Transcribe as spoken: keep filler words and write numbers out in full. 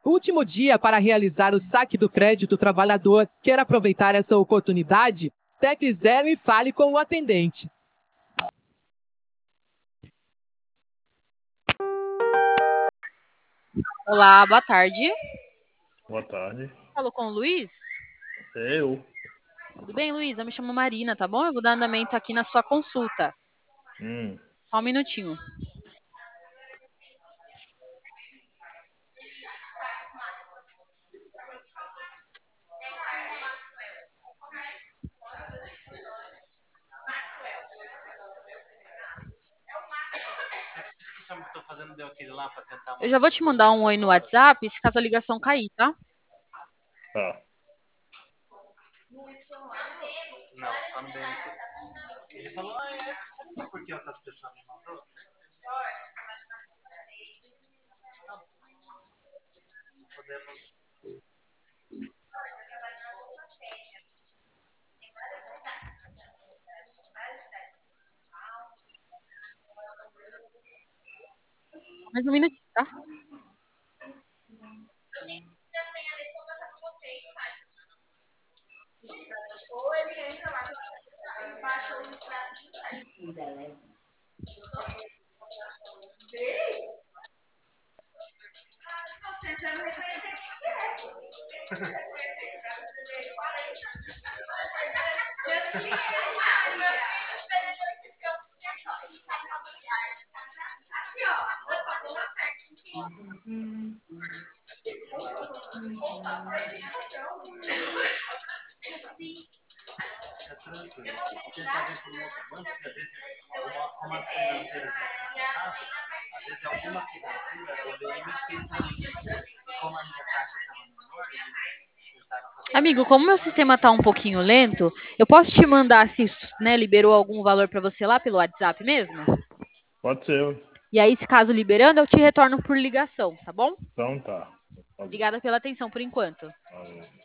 último dia para realizar o saque do crédito trabalhador. Quer aproveitar essa oportunidade? Tecle zero e fale com o atendente. Olá, boa tarde. Boa tarde. Falou com o Luiz? É eu. Tudo bem, Luiz? Eu me chamo Marina, tá bom? Eu vou dar andamento aqui na sua consulta. Hum. Só um minutinho. Eu já vou te mandar um oi no WhatsApp, se caso a ligação cair, tá? Tá. Não, só no B M T. Ele falou, ah, é, sabe por que outras pessoas me mandou? Podemos... Mais um minutinho, tá? É tranquilo. Vou tentar ver por um outro banco, porque às vezes, uma, como as financeiras entram em contato, às vezes alguma financeira, o B M fez um limite. Como a minha taxa estava menor, eles tentaram fazer... Amigo, como meu sistema tá um pouquinho lento, eu posso te mandar se, né, liberou algum valor para você lá pelo WhatsApp mesmo? Pode ser. E aí, se caso liberando, eu te retorno por ligação, tá bom? Então tá. Obrigada pela atenção por enquanto. Valeu.